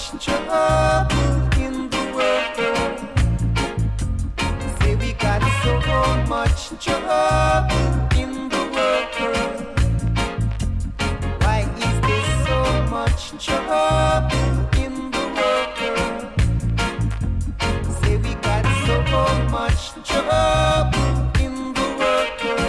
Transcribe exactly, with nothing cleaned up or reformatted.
much trouble in the world. Say we got so much trouble.